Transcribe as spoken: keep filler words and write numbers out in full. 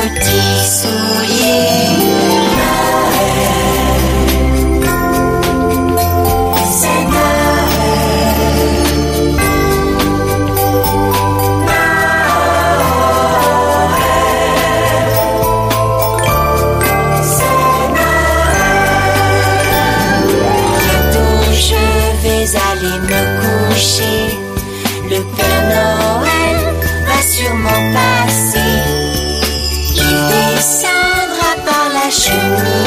petits souliers. C'est Noël. Bientôt je vais aller me coucher. Le Père Noël va sûrement passer. Il descendra par la cheminée.